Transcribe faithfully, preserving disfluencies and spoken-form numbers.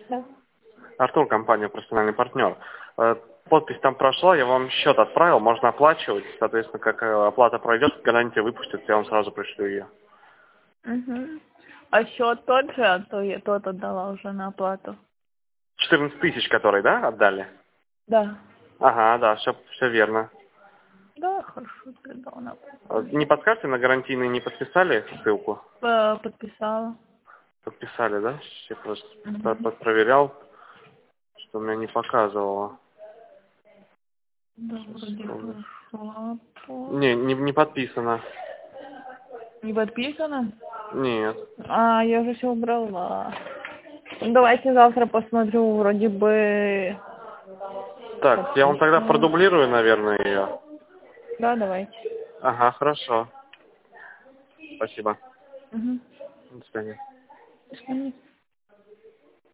Да. Артур, компания «Профессиональный партнер». Э, Подпись там прошла, я вам счет отправил, можно оплачивать. Соответственно, как э, оплата пройдет, гарантия выпустит, я вам сразу пришлю ее. Угу. А счет тот же, а то я тот отдала уже на оплату. четырнадцать тысяч, которые, да, отдали? Да. Ага, да, все, все верно. Да, хорошо, передал на Э, оплату. Не подскажете, на гарантийный не подписали ссылку? П- Подписала. Подписали, да? Я просто про- Угу. про- проверял, что у меня не показывало. Да, Сейчас, вроде секунду. прошла. Не, не, не подписано. Не подписано? Нет. А, я уже все убрала. Ну, давайте завтра посмотрю, вроде бы Так, я вам тогда подписано. продублирую, наверное, ее. Да, давайте. Ага, хорошо. Спасибо. Угу. До свидания. До свидания.